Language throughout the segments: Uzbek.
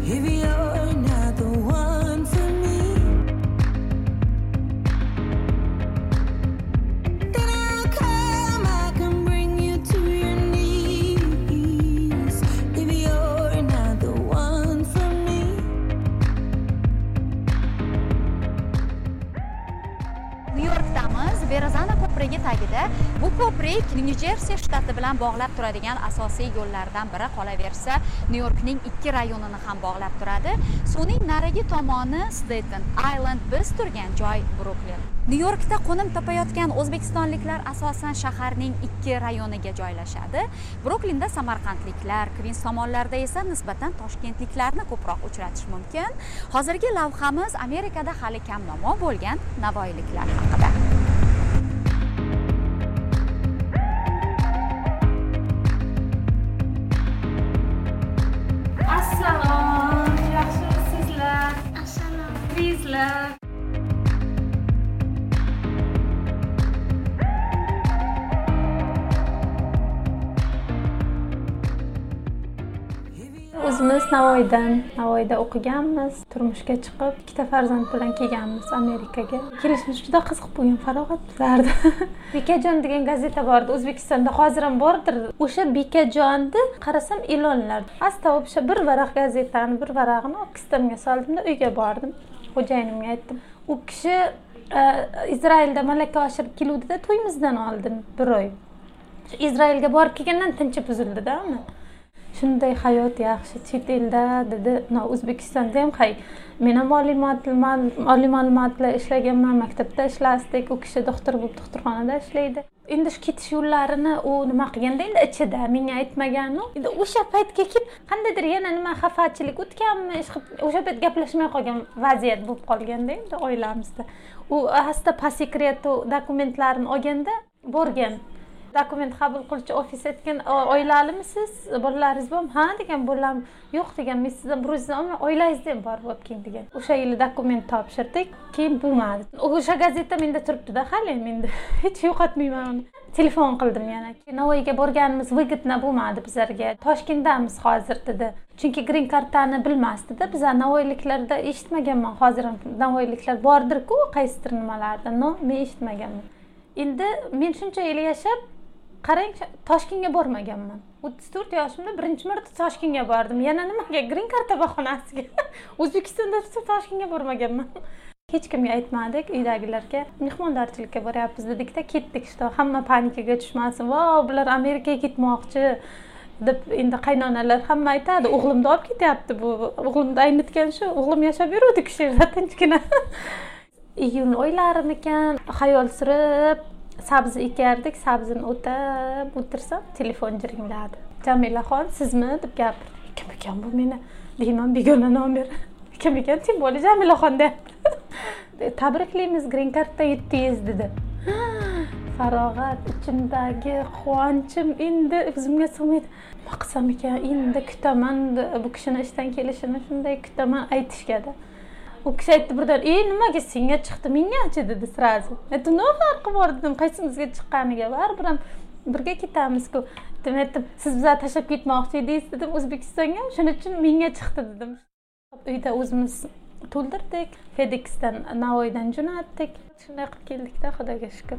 If you're not the one for me, then I'll come, I can bring you to your knees. If you're not the one for me. New Yorkdamiz, Verrazano ko'prigi tagida. Bu ko'prik New Jersey shtati bilan bog'lab turadigan asosiy yo'llardan biri, qolaversa New Yorkning 2 rayonini ham bog'lab turadi. Suvning narigi tomoni Staten Island, biz turgan joy Brooklyn. New Yorkda qo'nim topayotgan o'zbekistonliklar asosan shaharning 2 rayoniga joylashadi. Brooklynda samarqandliklar, Queens tomonlarida esa nisbatan toshkentliklarni ko'proq uchratish mumkin. Hozirgi lavhamiz Amerikada hali kamnamo bo'lgan navoiyliklar haqida. Assalom, yaxshimisizlar? Assalom. Bizlar. O'zimiz Navoiyda o'qiganmiz, turmushga chiqib, 2 farzand bilan kelganmiz Amerikaga. Kelishimiz juda qiziq bo'lgan, Farog'at bizlarda. Bekajon degan gazeta bor edi O'zbekistonda, hozir ham bordir. O'sha Bekajonni qarasam e'lonlar. Asta o'sha bir varaq gazetani, bir varag'ini kistamga soldim-da uyga bordim. Xo'jayinimga aytdim. U kishi Izrailda malaka oshirib keluvdi-da, to'yimizdan oldin 1 oy. Izrailga borib kelgandan tinchi buzildi-da uni. Shunday hayot yaxshi, chet elda dedi. O'zbekistonda ham men ham oliy ma'lumotlar ishlaganman, maktabda ishlasdik, u kishi doktor bo'lib do'xtirxonada ishlaydi. Endi shu ketish yo'llarini u nima qilganda endi ichida menga aytmaganu. Endi o'sha paytga kelib qandaydir yana nima xafachilik o'tganmi, o'sha payt gaplashmay qolgan vaziyat bo'lib qolganda endi oilamizda. U asta po sekretu dokumentlarini olganda borgan. Dokument qabul qiluvchi ofis aytgan, oilalimisiz, bolalaringiz bormi? Ha degan, bolalar yo'q degan, men sizdan bruzni olmay, oilangizda ham bor bo'lib keling degan. O'sha yili dokument topshirdik, keyin bo'lmadi. O'sha gazeta menda turibdi-da, hali menda hech yo'qotmayman uni. Telefon qildim yana. Navoiyga borganimiz выгодно bo'lmadi bizlarga. Toshkentdamiz hozir dedi. Chunki green kartani bilmasdi-da. Bizlar navoiyliklarda eshitmaganman. Hozir ham navoiyliklar bordir-ku, qaysidir nimalarda. Men eshitmaganman. Endi men shuncha yil yashab qarang, Toshkentga bormaganman. 34 yoshimda birinchi marta Toshkentga bordim. Yana nimaga? Green karta bahonasiga. O'zbekistonda Toshkentga bormaganman. Hech kimga aytmadik, uydagilarga mehmondorchilikka boryapmiz dedik-da, ketdik. Hamma panikaga tushmasin. Voy, bular Amerikaga ketmoqchi deb endi qaynonalar hamma aytadi, o'g'limni olib ketyapti bu. O'g'limni aynitgan shu, o'g'lim yashab yuruvdi kishi tinchgina. Iyun oylarimikan xayol surib sabzi ekardik, sabzini o'tirsam telefon jiringladi. Jamilaxon, sizmi deb gapirdi. Kim ekan bu? Meni deyman, begona nomer. Kim ekan? Tim bo'li Jamilaxon deyapti. Tabriklaymiz, green kartda 700 dedi. Farog'at, ichimdagi quvonchim endi o'zimga sig'maydi. Nima qilsam ekan? Endi kutaman bu kishini ishdan kelishini, shunday kutaman aytishgada. U kishi aytdi birdan, nimaga senga chiqdi, menga-chi dedi srazi. Nima farqi bor dedim, qaysimizga chiqqaniga, baribir ham birga ketamiz-ku. Aytdim, siz bizlarni tashlab ketmoqchi edingiz dedim O'zbekistonga, shuning uchun menga chiqdi dedim. Uyda o'zimiz to'ldirdik, FedExdan Navoiydan jo'natdik. Shunday qilib keldik-da, Xudoga shukr.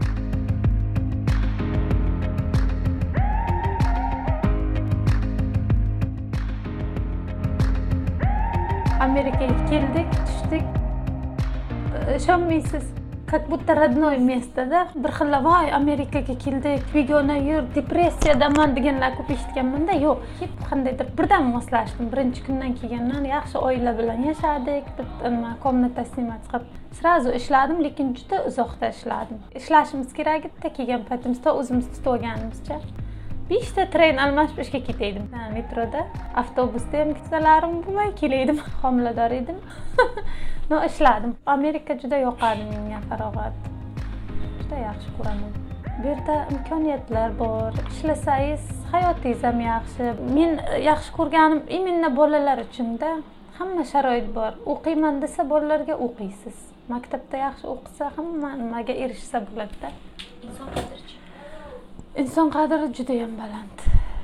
Amerikaga keldik, tushdik. Ishonmaysiz, как будто родной место-da. Bir xil voy Amerikaga keldik, begona yur, depressiyadaman deganlar ko'p eshitganman-da. Yo'q, hech qandaydir birdan moslashdim. Birinchi kundan kelgandan yaxshi oila bilan yashadik, bitta komnata snimat qilib. Srazu ishladim, lekin juda uzoqda ishladim. Ishlashimiz kerak edi, kelgan paytimizda o'zimiz tutib olganimizcha. 5 ta tren almashib ishga ketaydim. Metroda, avtobusda ham ketsalarim bo'lmay kelaydim. Homilador edim. Ishladim. Amerika juda yoqadi menga, Farog'at. Juda yaxshi ko'raman. Bu yerda imkoniyatlar bor. Ishlasangiz hayotingiz ham yaxshi. Men yaxshi ko'rganim imенно bolalar uchun-da. Hamma sharoit bor. O'qiyman desa bolalarga o'qiysiz. Maktabda yaxshi o'qisa hamma nimaga erishsa bo'ladi-da. Inson qadri juda ham baland.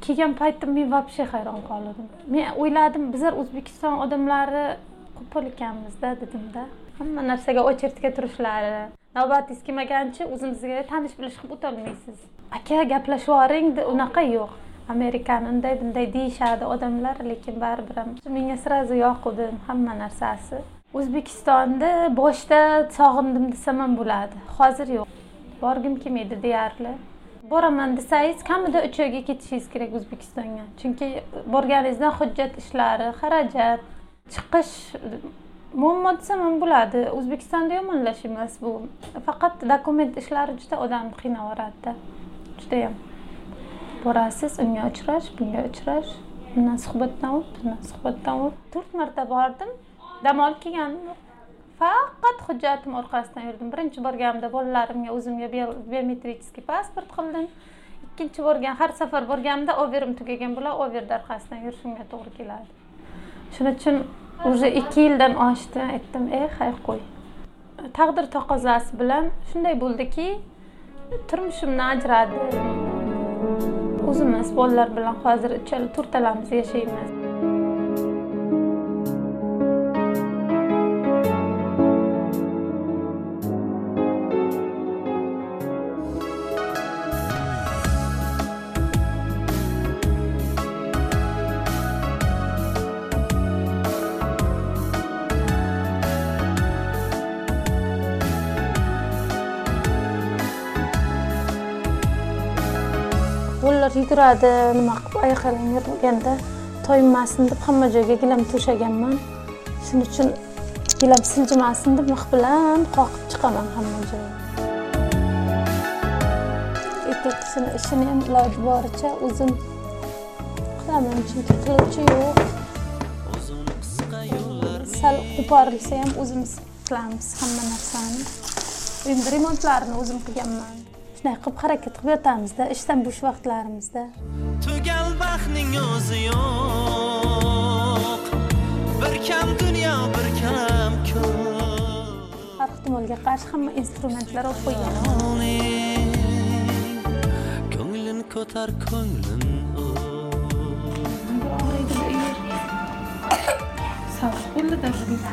kelgan paytda men вообще hayron qoldim. Men o'yladim, bizlar O'zbekiston odamlari qo'pol ekanmiz-da dedimda. Hamma narsaga очередьga turishlari. Navbatingiz kelmagancha o'zingizga tanish bilish qilib o'tolmaysiz. Aka gaplashib yuboring, unaqa yo'q. Amerikan unday bunday deyishadi odamlar, lekin baribir ham menga sirazi yoqdi hamma narsasi. O'zbekistonda boshda sog'indim desam ham bo'ladi. Hozir yo'q. Borgim kelmaydi deyarli. Boraman desangiz, kamida 3 oyga ketishingiz kerak O'zbekistonga. Chunki borganingizda hujjat ishlari, xarajat, chiqish muammo desam ham bo'ladi. O'zbekistonda yomonlash emas bu. Faqat dokument ishlari juda odamni qiynayveradi. Juda ham. Borasiz, unga uchrash, bunga uchrash, undan suhbatdan o'tib, bundan suhbatdan o'tib. 4 marta bordim. Dam olib kelganim yo'q. Faqat hujjatim orqasidan yurdim. Birinchi borganimda bolalarimga o'zimga biometrический pasport qildim. Ikkinchi borgan, har safar borganimda overim tugagan bo'lar, over orqasidan yurishimga to'g'ri keladi. Shuning uchun уже 2 yildan oshdi. Aytdim, hay qo'y. Taqdir taqozosi bilan shunday bo'ldiki, turmushimdan ajradim. O'zimiz bolalar bilan hozir uchala to'rtalamiz yashaymiz. Bolalar yuguradi, nima qilib oyoqlaring yurganda toymasin deb hamma joyga gilam to'shaganman. Shuning uchun gilam siljimasin deb mix bilan qoqib chiqaman hamma joyga. Ikkisini ishini ham iloji boricha o'zim qilaman, chunki qiluvchi yo'q. Sal qo'porilsa ham o'zimiz qilamiz hamma narsani. Uyimda remontlarni o'zim qilganman. Shunday qilib harakat qilib yotamizda, ishdan bo'sh vaqtlarimizda. Tugal baxtning o'zi yo'q. Bir kam dunyo, bir kam ko'p. Har ehtimolga qarshi hamma instrumentlar olib qo'ygan. Ko'nglim ko'tar, ko'nglim Sağ ol da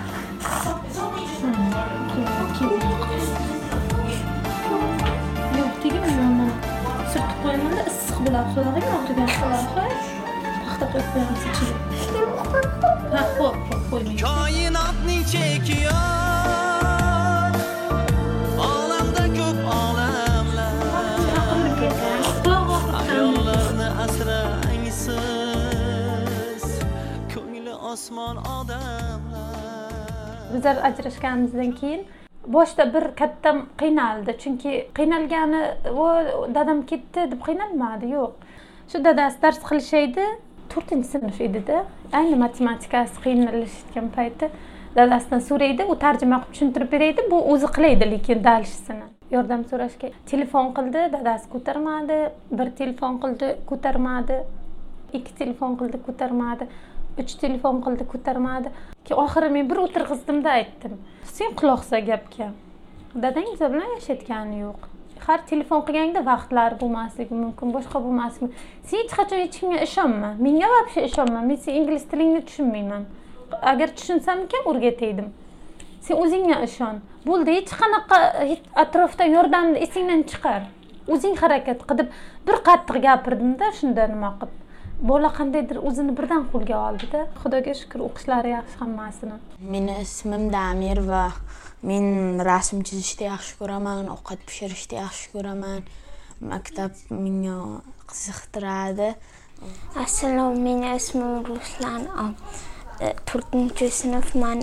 Yo'q, tegmayman. Surtib qo'yamanda issiq bo'ladi. Qulog'ing og'rigan qulog'i. Paxta qo'yib qo'yamiz ichiga. Ha, qo'ymayman. Koinotning cheki yo'q. Olamda ko'p olamlar. Ayollarni asrangsiz. Ko'ngli osmon odamlar. Bizlar ajrashganimizdan keyin boshda bir katta qiynaldi, chunki qiynalgani dadam ketdi deb qiynalmadi, yo'q. Shu dadasi dars qilishaydi, 4-sinf edi-da. Ayni matematikasi qiynalishgan payti dadasidan so'raydi, u tarjima qilib tushuntirib beraydi, bu o'zi qilaydi, lekin dalishsini. Yordam so'rashga telefon qildi, dadasi ko'tarmadi, bir telefon qildi, ko'tarmadi, 2 telefon qildi, ko'tarmadi. 3 telefon qildi, ko'tarmadi. Ki oxiri men bir o'tirg'izdimda aytdim. Sen quloqsa gapga. Dadang bilan yashayotgani yo'q. Har telefon qilganda vaqtlar bo'lmasligi mumkin, boshqa bo'lmasligi. Sen hech qachon hech kimga ishonma. Menga вообще ishonma. Men sen ingliz tilingni tushunmayman. Agar tushunsam ekan o'rgataydim. Sen o'zingga ishon. Bo'ldi, hech qanaqa atrofda yordamni esingdan chiqar. O'zing harakat qilib bir qattiq gapirdimda, shunda nima qilib bola qandaydir o'zini birdan qo'lga oldi-da. Xudoga shukr, o'qishlari yaxshi hammasini. Meni ismim Damir va men rasm chizishni yaxshi ko'raman, ovqat pishirishni yaxshi ko'raman. Maktab menga qiziqtiradi. Assalomu, mening ismim Ruslan. 4-sinfman.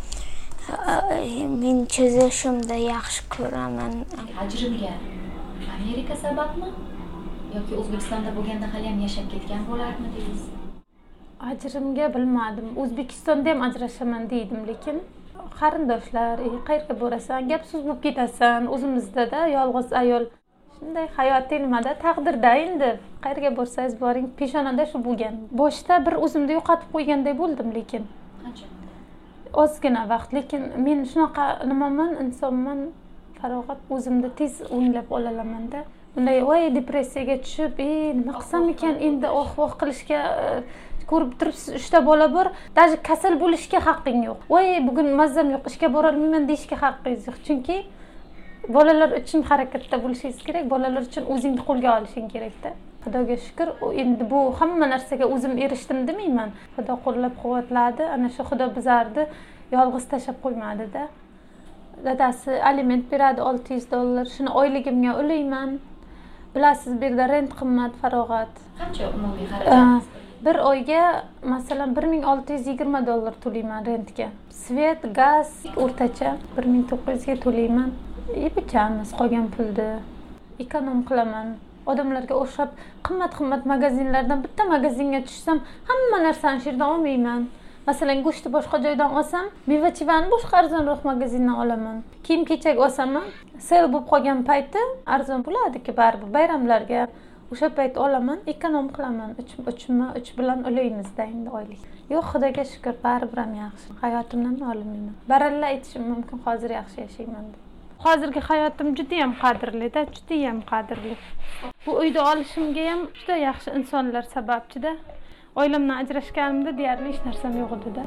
Men chizishimni yaxshi ko'raman. Ajrimga Amerika sababmi? Yoki O'zbekistonda bo'lganda hali ham yashab ketgan bo'larmi deysiz? Ajrimga bilmadim. O'zbekistonda ham ajrashaman deydim, lekin qarindoshlar, qayerga borasan, gap so'z bo'lib ketasan, o'zimizda-da yolg'iz ayol. Shunday hayoting nimada, taqdirda endi qayerga borsangiz boring, peshonada shu bo'lgan. Boshda bir o'zimni yo'qotib qo'yganday bo'ldim, lekin Qancha? ozgina vaqt, lekin men shunaqa nimaman, insonman, farog'at o'zimni tez o'nglab olaman-da. unday voy depressiyaga tushib nima qilsam ekan endi voh qilishga ko'rib turibsiz 3 ta bola bor, даже kasal bo'lishga haqqing yo'q. Voy bugun mazzam yo'q, ishga bora olmayman deyishga haqqingiz yo'q. Chunki bolalar uchun harakatda bo'lishingiz kerak, bolalar uchun o'zingni qo'lga olishing kerak-da. Xudoga shukr, endi bu hamma narsaga o'zim erishdim demayman. Xudo qo'llab-quvvatladi. Ana shu Xudo bizarni yolg'iz tashlab qo'ymadi-da. Dadasi aliment beradi $600. Shuni oyligimga ulayman. Bilasiz, bu yerda rent qimmat, farog'at. Qancha umumiy xarajat? Bir oyga masalan $1620 to'layman rentga. Svet, gaz o'rtacha 1900 ga to'layman. Ichamiz qolgan pulni ekonom qilaman. Odamlarga o'xshab qimmat magazinlardan bitta magazinga tushsam, hamma narsani shu yerdan olmayman. Masalan, go'shtni boshqa joydan olsam, meva-chevani boshqa arzonroq magazindan olaman. Kiyim-kechak olsam, sel bo'lib qolgan payti arzon bo'ladi-ku baribir bayramlarga. O'sha payt olaman, ekonom qilaman. 3 bilan o'laymiz-da endi oylik. Yo'q, Xudoga shukr, baribir ham yaxshi. Hayotimdan olmayman. Baralla aytishim mumkin, hozir yaxshi yashayman deb. Hozirgi hayotim juda ham qadrli-da, juda ham qadrli. Bu uyda olishimga ham juda yaxshi insonlar sababchi-da. Oilamdan ajrashganimda deyarli hech narsam yo'q edi-da.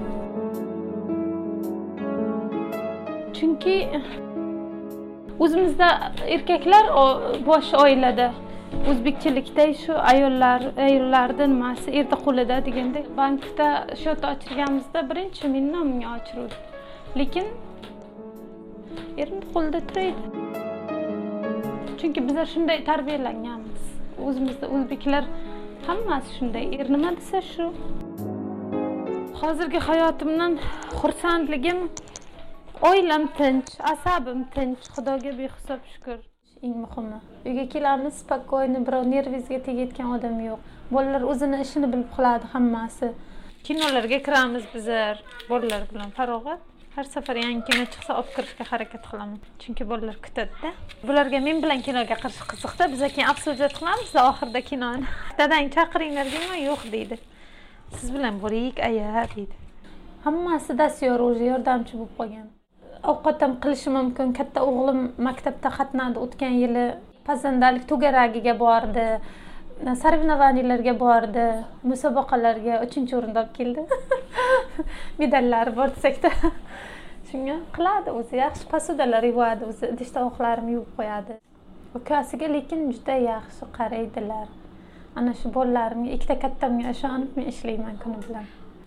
Chunki o'zimizda erkaklar bosh oilada o'zbekchilikda shu ayollarning nimasi erda qo'lida deganda bankda счет ochirganimizda birinchi men nomimga ochiruvdi. Lekin erim qo'lda turadi. Chunki bizlar shunday tarbiyalanganmiz. O'zimizda o'zbeklar hammasi shunday. Er nima desa shu. Hozirgi hayotimdan xursandligim, oilam tinch, asabim tinch, Xudoga behisob shukr. Eng muhimi. Uyga kelamiz, spokойно, birov nervizga tegayotgan odam yo'q. Bolalar o'zini ishini bilib qiladi hammasi. Kinolarga kiramiz bizlar bolalar bilan farog'at. Har safar yangi kino chiqsa olib kirishga harakat qilaman. Chunki bolalar kutadi-da. Bularga men bilan kinoga qirish qiziqda, biz keyin obsujat qilamiz oxirida kinoni. Dadang chaqiringlar deyman, yo'q deydi. Siz bilan boraylik, aya deydi. Hammasi dastyor o'zi yordamchi bo'lib qolgan. Ovqat ham qilishi mumkin. Katta o'g'lim maktabda qatnadi, o'tgan yili pazandalik to'garagiga bordi. Sarvinovaniylarga bordi, musobaqalarga 3-o'rinda olib keldi. Medallari bor desakda. Shunga qiladi o'zi, yaxshi posudalar yuvadi, o'zi idish tovoqlarimni yuvib qo'yadi. Ukasiga lekin juda yaxshi qaraydilar. Ana shu bolalarimga, ikkita kattamga ishonib men ishlayman kuni bilan.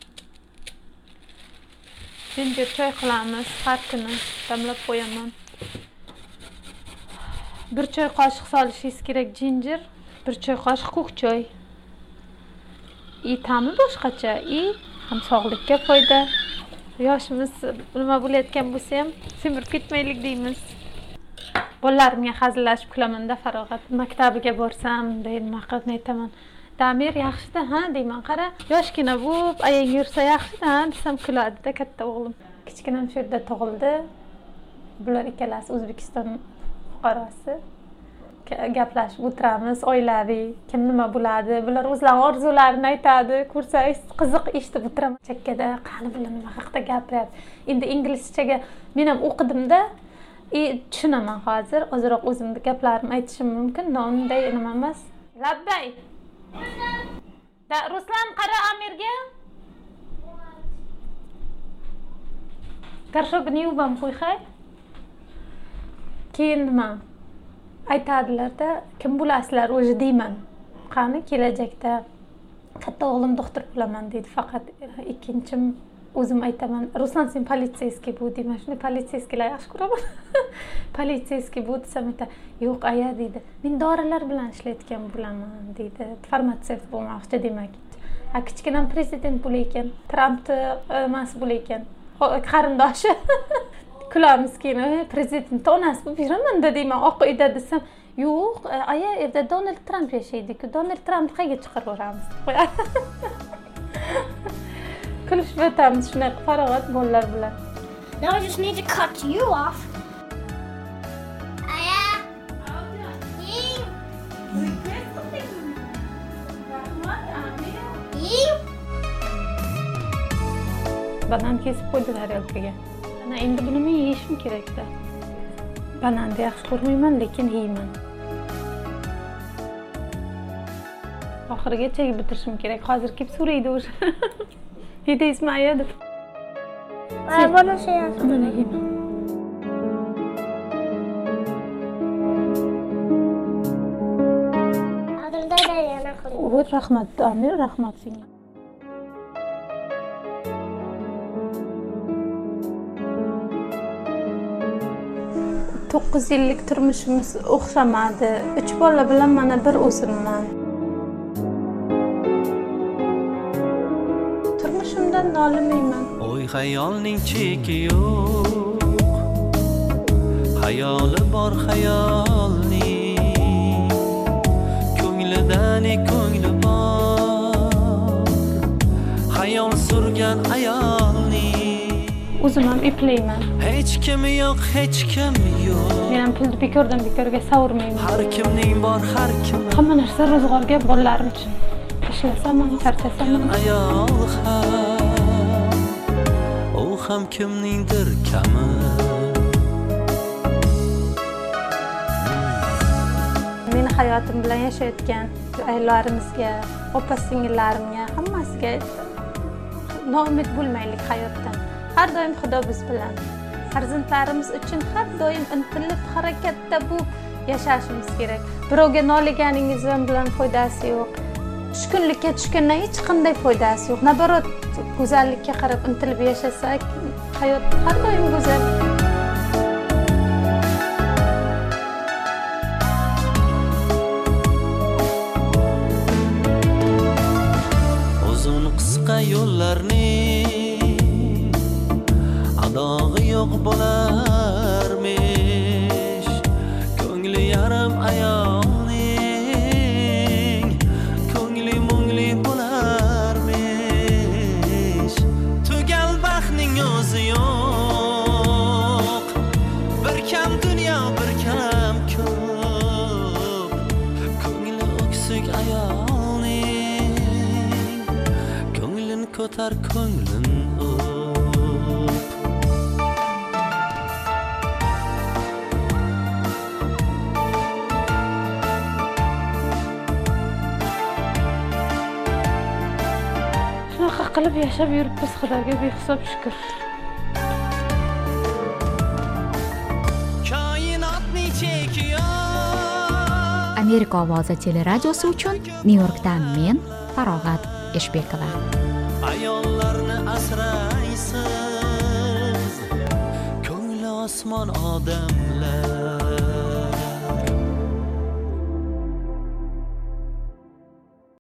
Jinjir choy qilamiz har kuni, damlab qo'yaman. 1 choy qoshiq solishingiz kerak jinjir. 1 choy qoshiq ko'k choy. Ta'mi boshqacha, ham sog'likka foyda. Yoshimiz nima bo'layotgan bo'lsa ham semirib ketmaylik deymiz. Bolalarimga hazillashib kulaman-da farog'at. Maktabiga borsam, nima qilib aytaman. Damir yaxshi-da, ha deyman. Qara, yoshgina bo'lib, ayang yursa yaxshi-da, desam kuladi-da katta o'g'lim. Kichkinam shu yerda tug'ildi. Bular ikkalasi O'zbekiston fuqarosi. Gaplashib o'tiramiz, oilaviy, kim nima bo'ladi, bular o'zlarining orzularini aytadi, ko'rsangiz qiziq eshitib o'tiraman. Chakkada qani bular nima haqida gapiryapti. Endi inglizchaga men ham o'qidim-da, tushunaman hozir. Ozroq o'zimni gaplarimni aytishim mumkin, unday nima emas. Labbay. Ruslan qara Amirga. Garshogini yuvib qo'y. Keyin nima? Aytadilar-da, kim bo'lasizlar o'zi deyman. Qani kelajakda katta o'g'lim doktor bo'laman deydi. Faqat ikkinchim o'zim aytaman, Ruslan sen politsiyskiy bo'l deyman. Shuni politsiyskilar yaxshi ko'raman. Politsiyskiy bo'l desam aytadi, yo'q aya deydi. Men dorilar bilan ishlayotgan bo'laman deydi. Farmatsevt bo'lmoqchi demak. Kichkinam prezident bo'lar-ekan, Trampni emas bo'lar-ekan. Qarindoshi. Kulamiz keyin prezident onasi bo'lib yuraman-da deyman. Oq uyda desam, yo'q, aya evda Donald Trump yashaydi-ku. Donald Trumpni qayerga chiqarib yuboramiz deb qo'yadi. Kulishib o'tamiz shunaqa farog'at bolalar bilan. Now I just need to cut you off. Aya. Banan kesib qo'ydilar yo'lkaga. Endi buni men yeyishim kerak-da. Bananni yaxshi ko'rmayman, lekin yeyman. oxirigacha bitirishim kerak. Hozir kelib so'raydi o'sha. Yedaysizmi deb. Bana şey yazdım. Adımda da yana koyayım. Oy, rahmat, Amir, rahmat senga. To'qqiz yillik turmushimiz o'xshamadi. 3 bola bilan mana bir o'zimman. Turmushimdan nolimayman. Oy xayolning cheki yo'q, xayoli bor xayolning, ko'nglida ne ko'ngli bor, xayol surgan ayolning. O'zim ham eplayman. Hech kim yo'q, hech kim yo'q. Men ham pulni bekordan bekorga savurmayman. Har kimning bor, har kim. Hamma narsa ro'zg'orga bolalarim uchun. Ishlasam ham, charchasam ham. Ayol ham, u ham kimningdir kami. Meni hayotim bilan yashayotgan ayollarimizga, opa-singillarimga, hammasiga noumid bo'lmaylik hayotdan. Har doim Xudo biz bilan. Farzandlarimiz uchun har doim intilib harakatda bo'lib yashashimiz kerak. Birovga noliganingiz bilan foydasi yo'q. Tushkunlikka tushgandan hech qanday foydasi yo'q. Naborot, go'zallikka qarab intilib yashasak, hayot har doim go'zal. Uzun qisqa yo'llarning adog'i yo'q bo'larmish, ko'ngli yarim ayolning ko'ngli mungli bo'larmish. Tugal baxtning o'zi yo'q, bir kam dunyo, bir kam ko'p, ko'ngli o'ksik ayolning ko'nglin ko'tar, ko'nglin Shunaqa qilib yashab yuribmiz, Xudoga behisob shukr. koinotning cheki yo'q. Amerika ovozi teleradiosi uchun Nyu-Yorkdan men Farog'at Eshbekova. Ayollarni asraysiz, ko'ngli osmon odamlar.